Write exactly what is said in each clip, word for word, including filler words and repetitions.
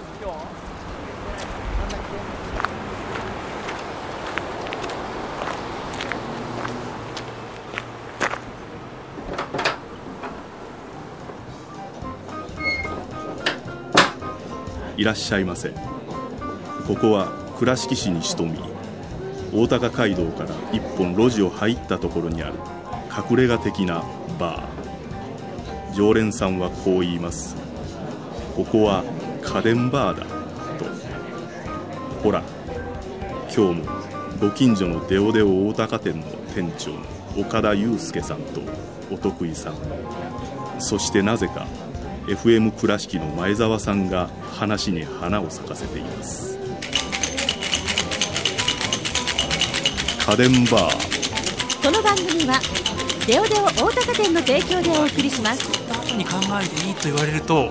いらっしゃいませ。ここは倉敷市に潜み、大高街道から一本路地を入ったところにある隠れ家的なバー。常連さんはこう言います。ここは家電バーだと。ほら、今日もご近所のデオデオ大高店の店長の岡田祐介さんとお得意さん、そしてなぜかエフエム 倉敷の前澤さんが話に花を咲かせています。家電バー。 この番組はデオデオ大高店の提供でお送りします。 後に考えていいと言われると、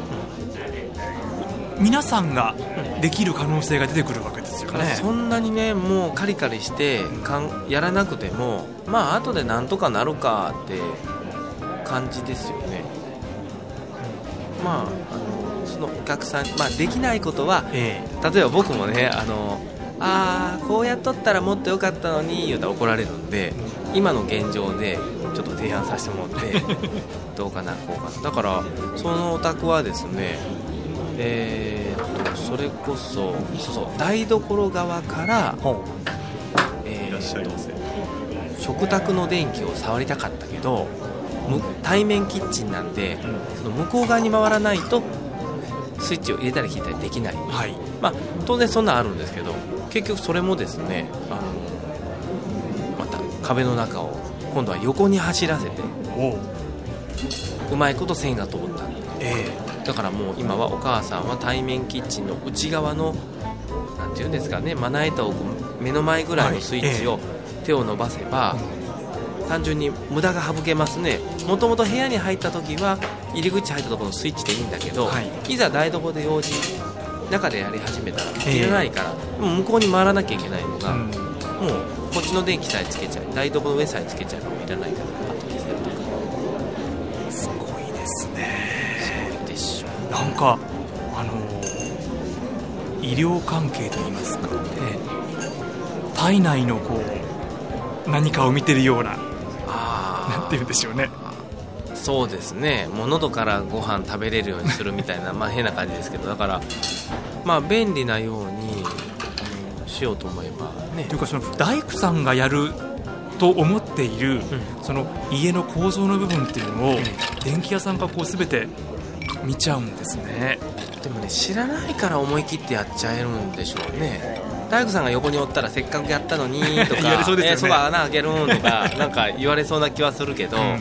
皆さんができる可能性が出てくるわけですよね。 そんなにね、もうカリカリしてかんやらなくても、まあ後でなんとかなるかって感じですよね。まあ、あのそのお客さん、まあ、できないことは、ええ、例えば僕もね、あのあーこうやっとったらもっと良かったのに言うたら怒られるんで、今の現状でちょっと提案させてもらってどうかなこうかな。だからそのお宅はですね、えー、っとそれこそそうそう台所側から、えー、いらっしゃいませ。食卓の電気を触りたかったけど対面キッチンなんで、その向こう側に回らないとスイッチを入れたり切ったりできない、はい、まあ、当然そんなあるんですけど、結局それもですね、あのまた壁の中を今度は横に走らせて う, うまいこと線が通ったんで、えー、だからもう今はお母さんは対面キッチンの内側のなんていうんですかね、まな板を目の前ぐらいのスイッチを手を伸ばせば、単純に無駄が省けますね。もともと部屋に入った時は入り口入ったところのスイッチでいいんだけど、はい、いざ台所で用事中でやり始めたらいらないから、えー、もう向こうに回らなきゃいけないのが、うん、もうこっちの電気さえつけちゃう、台所の上さえつけちゃうのもいらないからパッと消せるとか。 すごいですね。 すごいでしょ。 なんかあの医療関係といいますか、えー、体内のこう何かを見てるような、なんて言うんでしょうね。 そうですね、もう喉からご飯食べれるようにするみたいなまあ変な感じですけど、だからまあ便利なように、うん、しようと思えばね。 というか、その大工さんがやると思っている、うん、その家の構造の部分っていうのを、うん、電気屋さんがこう全て見ちゃうんですね。 でもね、知らないから思い切ってやっちゃえるんでしょうね。大工さんが横におったらせっかくやったのにとか言われそうですよね。 えー、そば穴開けるんとかなんか言われそうな気はするけど、うん、うん、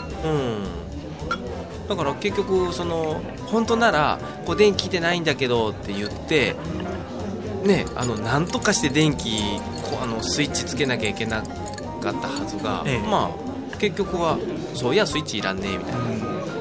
だから結局その本当ならこう電気来てないんだけどって言ってね、あのなんとかして電気こうあのスイッチつけなきゃいけなかったはずが、ええ、まあ結局はそういやスイッチいらんねみたいな、うん、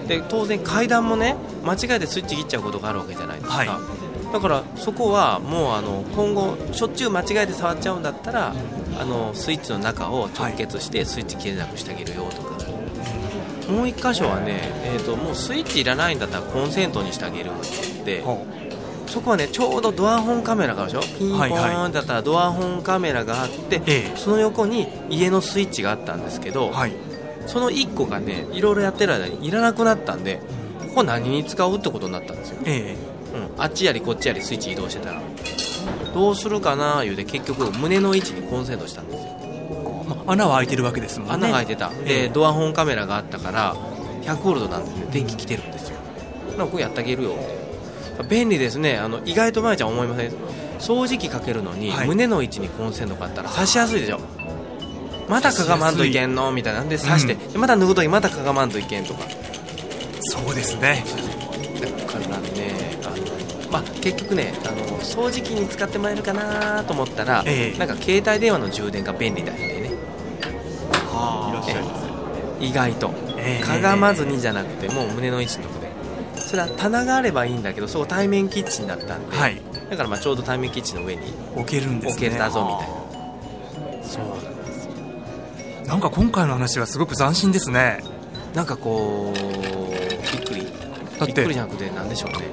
で当然階段もね間違えてスイッチ切っちゃうことがあるわけじゃないですか、はい、だからそこはもうあの今後しょっちゅう間違えて触っちゃうんだったら、あのスイッチの中を直結してスイッチ切れなくしてあげるよとか、はい、もう一箇所はね、えーと、もうスイッチいらないんだったらコンセントにしてあげるって、そこはねちょうどドアホンカメラがあるでしょ。ピンポーンだったらドアホンカメラがあって、はいはい、その横に家のスイッチがあったんですけど、はい、そのいっこがねいろいろやってる間にいらなくなったんで、ここ何に使うってことになったんですよ、えーうん、あっちやりこっちやりスイッチ移動してたらどうするかな言うて結局胸の位置にコンセントしたんですよ。 まあ、穴は開いてるわけですもんね。 穴が開いてた、で、えー、ドアホンカメラがあったからひゃくボルトなんで、ね、電気来てるんですよ。なんかこれやってあげるよって便利ですね。あの意外とまやちゃん思いません？掃除機かけるのに、はい、胸の位置にコンセントがあったら差しやすいでしょ。またかがまんといけんのみたいなんで差して、うん、また脱ぐときまたかがまんといけんとか。 そうですね。 だからね、あの、まあ、結局ねあの掃除機に使ってもらえるかなと思ったら、えー、なんか携帯電話の充電が便利だよね。 はあ、いらっしゃいます。 意外と、えー、かがまずにじゃなくてもう胸の位置のとこで、それは棚があればいいんだけど、そこ対面キッチンだったんで、はい、だからまあちょうど対面キッチンの上に置けるんですね。 置けたぞみたいな。そうなんですよ。 なんか今回の話はすごく斬新ですね。 なんかこうびっくりだってびっくりじゃなくてなんでしょうね。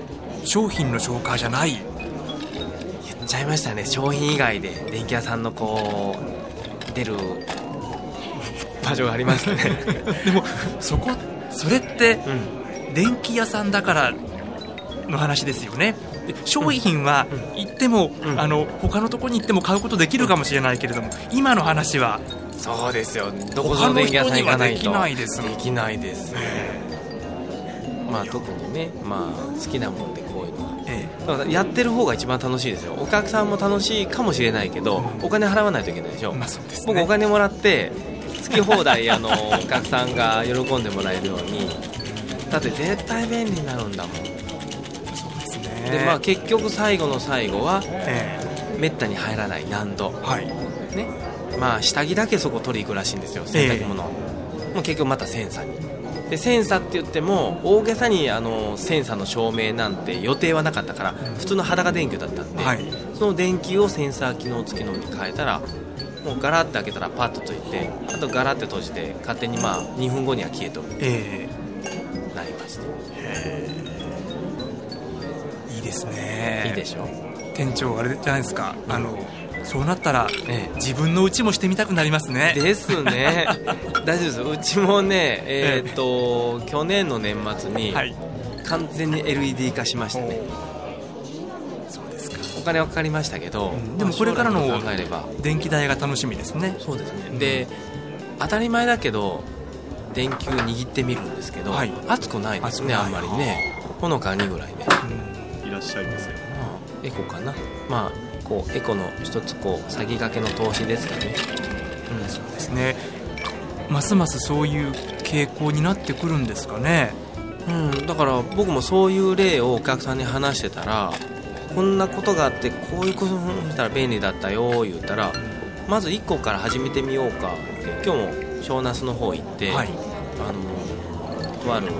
商品の紹介じゃない。 言っちゃいましたね。商品以外で電気屋さんのこう出る場所がありましたねでもそこそれって、 うん、 電気屋さんだからの話ですよね。で商品は行っても、うん、あの他のところに行っても買うことできるかもしれないけれども、今の話はそうですよ。どこぞの電気屋さん行かないとできないです。 できないです、えー、まあ特にね、まあ、好きなもんでこういうのは、えー、だからやってる方が一番楽しいですよ。お客さんも楽しいかもしれないけど、うん、お金払わないといけないでしょ、まあそうですね、僕お金もらって好き放題あのお客さんが喜んでもらえるように、だって絶対便利になるんだもん。でまあ、結局最後の最後は、えー、めったに入らない難度、はいね、まあ、下着だけそこ取り行くらしいんですよ、洗濯物、えー、もう結局またセンサにでセンサって言っても大げさにあのセンサの照明なんて予定はなかったから、うん、普通の裸電球だったんで、はい、その電球をセンサー機能付きのに変えたらもうガラッて開けたらパッとついて、あとガラッて閉じて勝手にまあにふんごには消えとる、えー、なりました。へー、 いいですね。 いいでしょ。 店長あれじゃないですか、あのそうなったら、ね、自分の家もしてみたくなりますね。 ですね大丈夫です。うちもね、えー、っと去年の年末に完全に エルイーディー 化しましたね。そうですか。お金はかかりましたけど、うん、 でもこれからの電気代が楽しみですね。 そうですね、うん、で当たり前だけど電球握ってみるんですけど、はい、熱くないですね、あんまりね。ほのかにぐらいね、 うん、いらっしゃいますよ。 エコかな、まあこうエコの一つこう先駆けの投資ですかね、 うん、そうですね。ますますそういう傾向になってくるんですかね。 うん、だから僕もそういう例をお客さんに話してたら、こんなことがあってこういうことしたら便利だったよ言ったら、まずいっこから始めてみようかって、今日も小ナスの方行って、はい、あのとある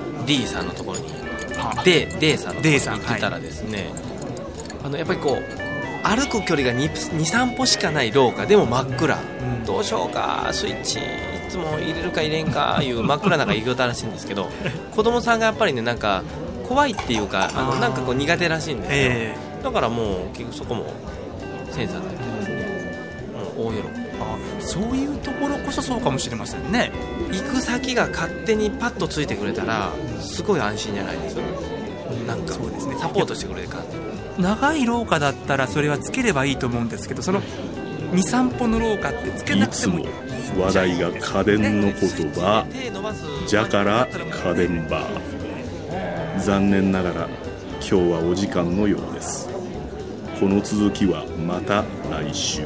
D さんのところに、D, D さんのところに行ってたらですね、はい、あのやっぱりこう歩く距離が にさん 歩しかない廊下でも真っ暗、うん、どうしようかスイッチいつも入れるか入れんかいう真っ暗なが営業だらしいんですけど子供さんがやっぱりねなんか怖いっていうかあのなんかこう苦手らしいんですよ、えー、だからもう結局そこもセンサーになってですね、もう大喜び。 あ、そういうところこそそうかもしれませんね。 行く先が勝手にパッとついてくれたらすごい安心じゃないですか。なんかそうですね、サポートしてくれる感じ。 長い廊下だったらそれはつければいいと思うんですけど、その にさん 歩の廊下ってつけなくてもいい。 いつも話題が家電の言葉、じゃから家電バー。残念ながら今日はお時間のようです。この続きはまた来週。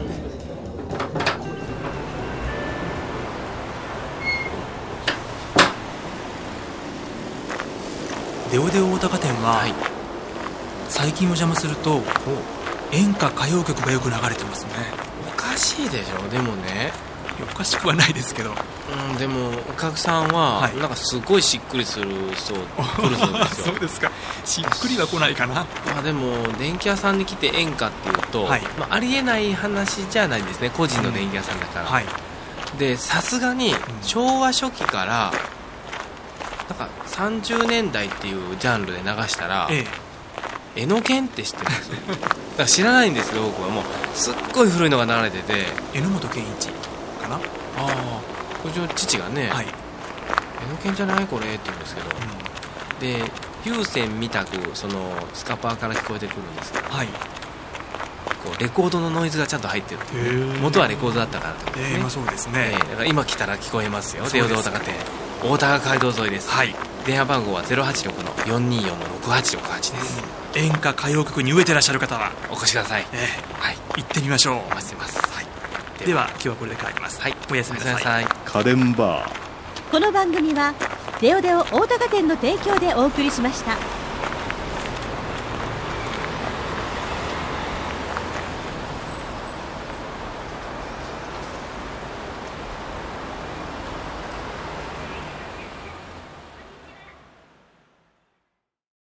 デオデオ大高店は、はい、最近お邪魔すると演歌歌謡曲がよく流れてますね。 おかしいでしょ。でもね、 おかしくはないですけど、 うん、でもお客さんは、はい、なんかすごいしっくりするそう来るそうですよそうですか。しっくりは来ないかな。 まあ、でも電気屋さんに来て演歌っていうと、はい、まあ、ありえない話じゃないんですね、個人の電気屋さんだから、うん、はい、でさすがに昭和初期からなんかさんじゅうねんだいっていうジャンルで流したら、ええ、エノケンって知ってるんですよだから知らないんですけど、僕はもうすっごい古いのが流れてて、 榎本健一かな。ああ、うちの父がね、はい、エノケンじゃないこれって言うんですけど、うん、で有線みたくそのスカパーから聞こえてくるんですけど、はい、こうレコードのノイズがちゃんと入ってるっていう、ね、元はレコードだったからってことですね、 えーまあ、そうですね、 えー、だから今来たら聞こえますよ。デオデオ大高店大高街道沿いです、はい、電話番号は ゼロはちろくのよんにーよんのろくはちろくはち です、 うん、演歌歌謡曲に飢えてらっしゃる方はお越しください、 えーはい、行ってみましょう。 お待ちしてます、はい、 では今日はこれで帰ります、はい、おやすみなさい。 さい家電バー。 この番組はデオデオ大高店の提供でお送りしました。